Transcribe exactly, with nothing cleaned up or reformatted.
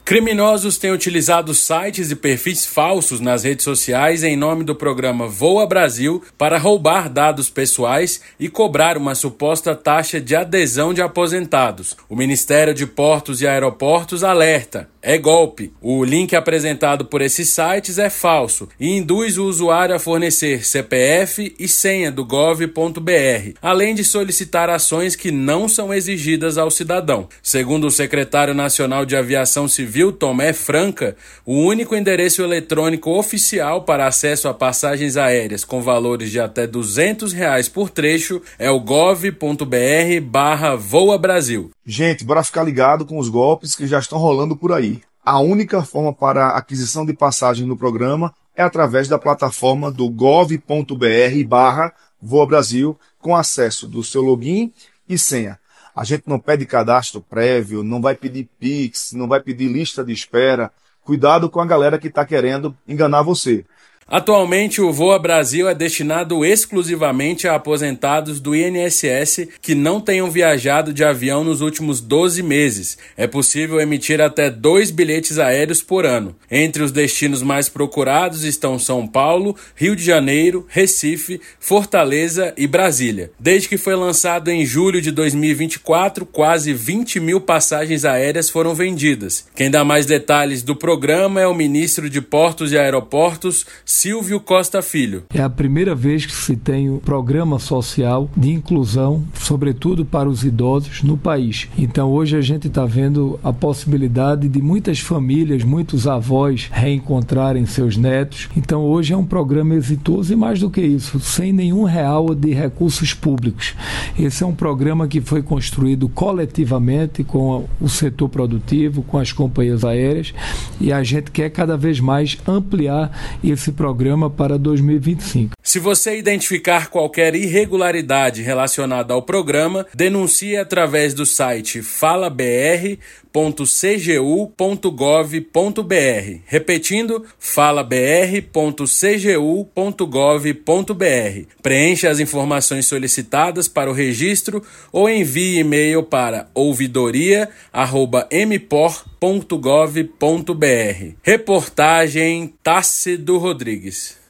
Criminosos têm utilizado sites e perfis falsos nas redes sociais em nome do programa Voa Brasil para roubar dados pessoais e cobrar uma suposta taxa de adesão de aposentados. O Ministério de Portos e Aeroportos alerta: é golpe. O link apresentado por esses sites é falso e induz o usuário a fornecer C P F e senha do gov ponto br, além de solicitar ações que não são exigidas ao cidadão. Segundo o secretário nacional de Aviação Civil, Tomé Franca, o único endereço eletrônico oficial para acesso a passagens aéreas com valores de até duzentos reais por trecho é o gov ponto br barra Voa Brasil. Gente, bora ficar ligado com os golpes que já estão rolando por aí. A única forma para a aquisição de passagem no programa é através da plataforma do gov ponto br barra Voa Brasil, com acesso do seu login e senha. A gente não pede cadastro prévio, não vai pedir Pix, não vai pedir lista de espera. Cuidado com a galera que está querendo enganar você. Atualmente, o Voa Brasil é destinado exclusivamente a aposentados do I N S S que não tenham viajado de avião nos últimos doze meses. É possível emitir até dois bilhetes aéreos por ano. Entre os destinos mais procurados estão São Paulo, Rio de Janeiro, Recife, Fortaleza e Brasília. Desde que foi lançado em julho de dois mil e vinte e quatro, quase vinte mil passagens aéreas foram vendidas. Quem dá mais detalhes do programa é o ministro de Portos e Aeroportos, Silvio Costa Filho. É a primeira vez que se tem um programa social de inclusão, sobretudo para os idosos, no país. Então hoje a gente está vendo a possibilidade de muitas famílias, muitos avós reencontrarem seus netos. Então hoje é um programa exitoso e, mais do que isso, sem nenhum real de recursos públicos. Esse é um programa que foi construído coletivamente com o setor produtivo, com as companhias aéreas, e a gente quer cada vez mais ampliar esse programa programa para dois mil e vinte e cinco. Se você identificar qualquer irregularidade relacionada ao programa, denuncie através do site fala b r ponto c g u ponto gov ponto br. Repetindo, fala b r ponto c g u ponto gov ponto br. Preencha as informações solicitadas para o registro ou envie e-mail para ouvidoria arroba m p o r ponto gov ponto br. Reportagem Tácido Rodrigues.